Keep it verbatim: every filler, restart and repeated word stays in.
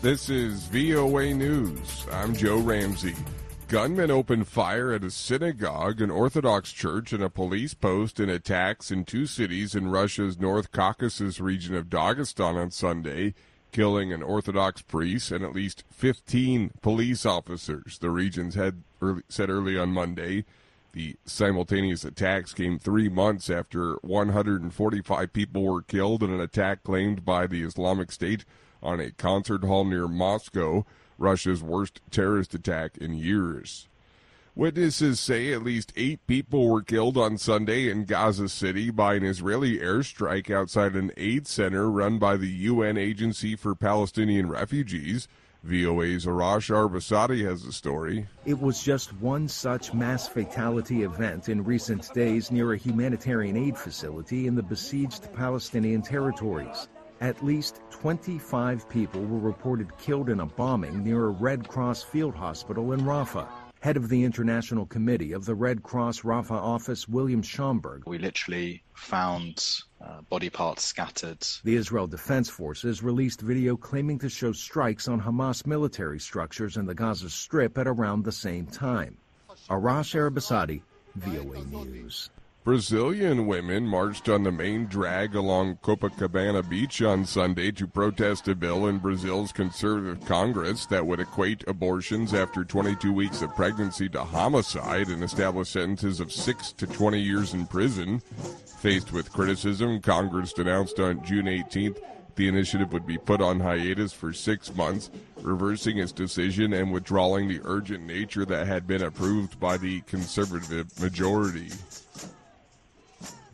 This is V O A News. I'm Joe Ramsey. Gunmen opened fire at a synagogue, an Orthodox church, and a police post in attacks in two cities in Russia's North Caucasus region of Dagestan on Sunday, killing an Orthodox priest and at least fifteen police officers, the region's head early, said early on Monday. The simultaneous attacks came three months after one hundred forty-five people were killed in an attack claimed by the Islamic State on a concert hall near Moscow, Russia's worst terrorist attack in years. Witnesses say at least eight people were killed on Sunday in Gaza City by an Israeli airstrike outside an aid center run by the U N Agency for Palestinian Refugees. V O A's Arash Arbasadi has the story. It was just one such mass fatality event in recent days near a humanitarian aid facility in the besieged Palestinian territories. At least twenty-five people were reported killed in a bombing near a Red Cross field hospital in Rafah. Head of the International Committee of the Red Cross Rafah office, William Schomburg. We literally found uh, body parts scattered. The Israel Defense Forces released video claiming to show strikes on Hamas military structures in the Gaza Strip at around the same time. Arash Arbasadi, V O A News. Brazilian women marched on the main drag along Copacabana Beach on Sunday to protest a bill in Brazil's conservative Congress that would equate abortions after twenty-two weeks of pregnancy to homicide and establish sentences of six to twenty years in prison. Faced with criticism, Congress announced on June eighteenth the initiative would be put on hiatus for six months, reversing its decision and withdrawing the urgent nature that had been approved by the conservative majority.